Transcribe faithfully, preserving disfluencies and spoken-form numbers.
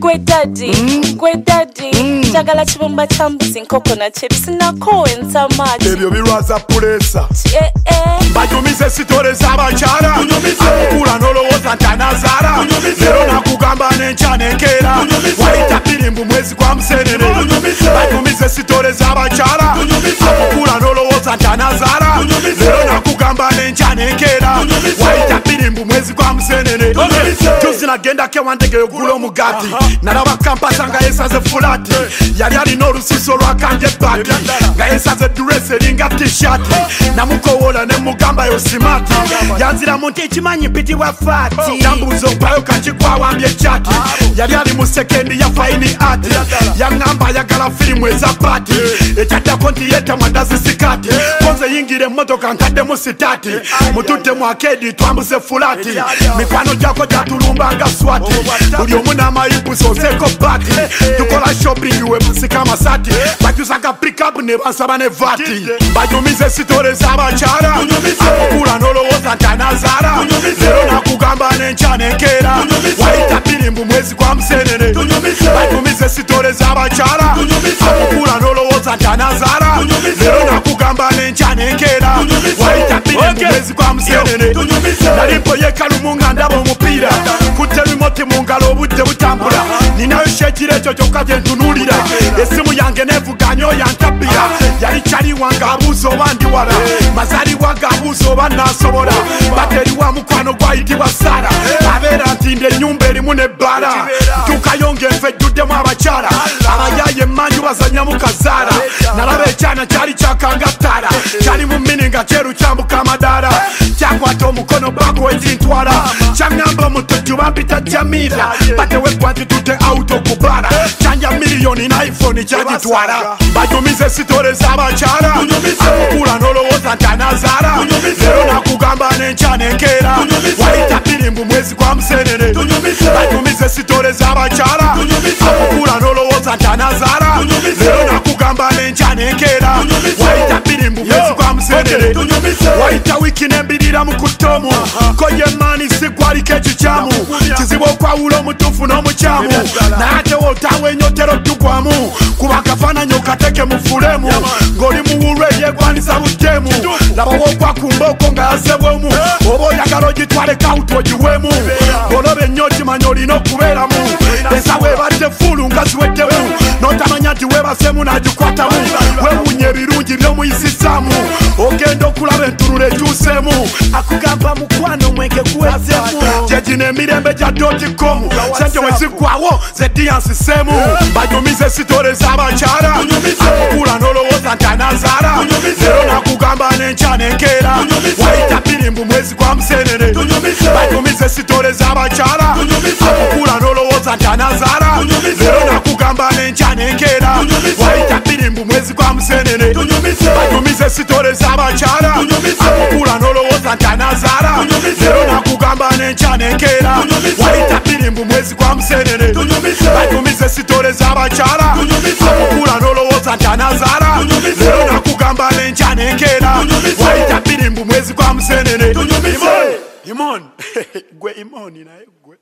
Gwe daddy, gwe daddy. Jagala chibumba chambuzi nkoko na chips nako ensamaji. Ebyo birwaza pulesa. Eh eh. Bajumize sitore z'abakyala. Akukula n'olowooza nti anazaala. Leero nakugamba n'enkya n'enkeera. Wayita birimbu mwezi gwa Musenene. Bajumize sitore z'abakyala. Akukula n'olowooza nti anazaala. Leero nakugamba n'enkya n'enkeera. Wayita birimbu mwezi gwa Musenene. Juzi nagendako ewandege ogula omugaati. Nalaba kampasa nga yesaze fulati. Yali alina olusiso lwakanja ebbaati. Nga yesaze duresi eringa t-shirt. Namukowoola ne mugamba yo simati. Yanziramu nti ekimanyi piti wa fati. Nambuuza opayo kakikwawambye ekyati. Yali ali mu sekendi ya fine art. Yaŋŋamba ayagala firimu eza paati. Ekyaddako nti yeetamwa ndazi sikaati. Konze yingire emmotoka ntaddemu sitaati. Mutudde mu akedi twambuse fulati. Mikwano gyako gyatulumbanga swati. Buli omu n'amayipu soseeko baati. Tukola shopping we musika amasati. Bakyusaka pick-up ne bansaba ne vati. Bajumize sitore z'abakyala. Akukula n'olowooza nti anazaala. Leero nakugamba n'enkya n'enkeera. Wayita birimbu mwezi gwa Musenene. Bajumize sitore z'abakyala. Akukula n'olowooza nti anazaala. Leero nakugamba n'enkya n'enkeera. Wayita birimbu mwezi gwa Musenene. Nali mpoye kalumu nga ndaba omupiira. Kutte rimoti mu ngalo obudde butambula. Ninayo shekiro ekyo kyokka gye ntunuulira. Essimu yange neevuganya oyantabbira. Yali kyaliwa ng'abuuza oba ndi wala. Mazaalibwa g'abuuza oba naasobola. Bateriwa mukwano gwayitibwa Saara. Abeera nti nde ennyumba erimu n'ebbaala. Ntuukayo ng'enva ejjuddemu abakyala. Abayaaye emmanju bazannyamu kazaala. Nalaba ekyana kyali kyakanga ttaala. Kyali mu mmini nga kyeru kyambuka amadaala. Kyakwata omukono baako ekintwala. Kyaŋŋamba omutujju bampita Jamiira. Bateweggwa nti tutte auto kubaala. Kyanja miliyoni na iPhone kyagitwala. Bajumize sitore z'abakyala. Akukula n'olowooza nti anazaala. Leero nakugamba n'enkya n'enkeera. Wayita birimbu mwezi gwa Musenene. Bajumize sitore z'abakyala. Akukula n'olowooza nti anazaala. Leero nakugamba n'enkya n'enkeera. Wayita birimbu mwezi gwa Musenene. Wayita wiiki n'embirira mu kuttoomu. Koye maani si gwaliko ekikyamu. Kizibu okwawula omutuufu n'omukyamu. Naye ate wotaawo enyotero ddugwamu. Kuba akafaananyi okateke mu fulemu. Ng'oli muwulwe eyeegwanisa buteemu. Laba w'okwakumba oko nga yasebwemu. Oba oyagala ogitwale kawutu ogiweemu. Bw'olaba ennyo okimanya olina okubeeramu. Ensawo ebadde fuulu nga ziweddemu. N'otamanya nti weebasemu n'agikwatamu. Weewuunya ebirungi by'omuyisisaamu. Ogenda okulaba entunula ekyuseemu. Akugamba mukwano mwenge guwezeemu. Gye gino emirembe gya doti com. Sente we ziggwawo ze diyansiseemu. Bajumize sitore z'abakyala. Akukula n'olowooza nti anazaala. Leero nakugamba n'enkya n'enkeera. Wayita birimbu mwezi gwa Musenene. Bajumize sitore z'abakyala. Akukula n'olowooza nti anazaala. Leero nakugamba n'enkya n'enkeera. Wayita birimbu mwezi gwa Musenene. Bajumize sitore z'abakyala. Akukula n'olowooza nti anazaala. Leero nakugamba n'enkya n'enkeera. Wayita birimbu mwezi gwa Musenene. Bajumize sitore z'abakyala. Akukula n'olowooza nti anazaala. Leero nakugamba n'enkya n'enkeera. Wayita birimbu mwezi gwa Musenene. Imon, gwe Imoni naye gwe.